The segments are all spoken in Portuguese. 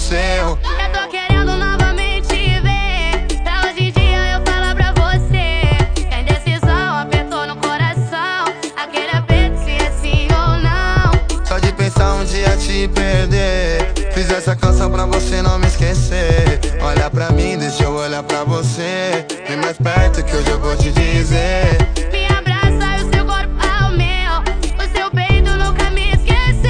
seu. Eu tô querendo novamente te ver. Pra hoje em dia eu falar pra você que a indecisão apertou no coração. Aquele aperto se é sim ou não. Só de pensar um dia te perder. Fiz essa canção pra você não me esquecer. Olha pra mim, deixa eu olhar pra você. Vem mais perto que hoje eu vou te dizer. Me abraça e o seu corpo ao meu. O seu peito nunca me esqueceu.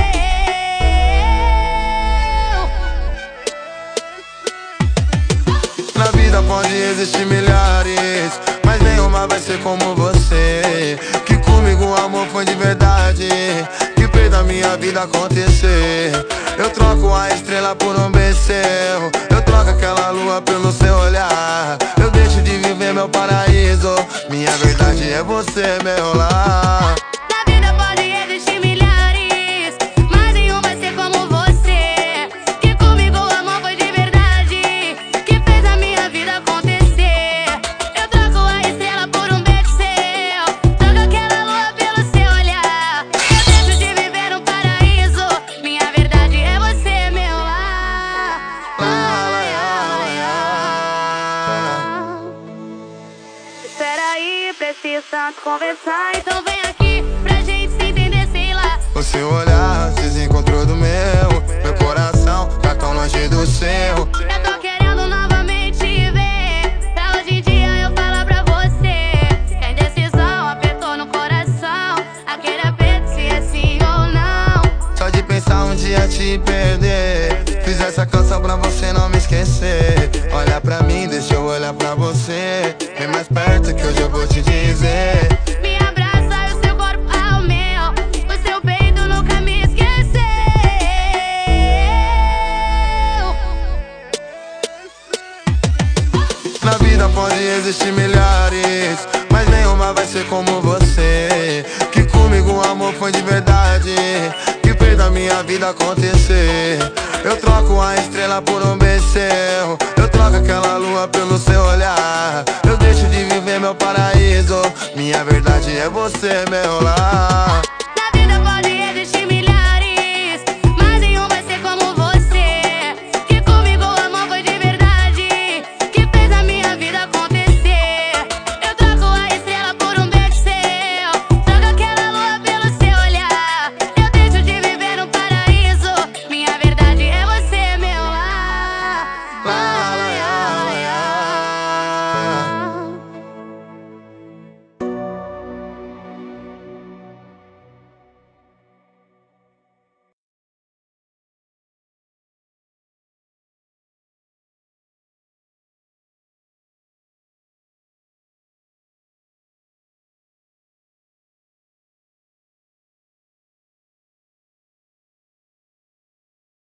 Na vida pode existir milhares, mas nenhuma vai ser como você. Que comigo o amor foi de verdade, que fez da minha vida acontecer. Eu troco a estrela por um beijo seu. Eu troco aquela lua pelo seu olhar. Eu deixo de viver meu paraíso. Minha verdade é você, meu lar. Na vida pode existir milhares, mas nenhum vai ser como você. Que comigo o amor foi de verdade, que fez a minha vida acontecer. Eu troco a estrela por um beijo seu. Troco aquela lua pelo seu olhar. Eu deixo de viver um paraíso. Minha verdade é você, meu lar. Espera aí, preciso tanto conversar. Então vem aqui pra gente se entender, sei lá. O seu olhar se desencontrou do meu. Meu coração tá tão longe do seu. Eu tô querendo novamente te ver. Pra hoje em dia eu falar pra você que a indecisão apertou no coração. Aquele aperto se é sim ou não. Só de pensar um dia te perder. Fiz essa canção pra você não me esquecer. Olha pra mim, deixa eu olhar pra você. Vem mais perto que hoje eu vou te dizer. Me abraça e o seu corpo ao meu. O seu peito nunca me esqueceu. Na vida pode existir milhares, mas nenhuma vai ser como você. Que comigo o amor foi de verdade, que fez da minha vida acontecer. Eu troco a estrela por um beijo seu. Eu troco aquela lua pelo seu olhar. Eu deixo de viver meu paraíso. Minha verdade é você, meu lar.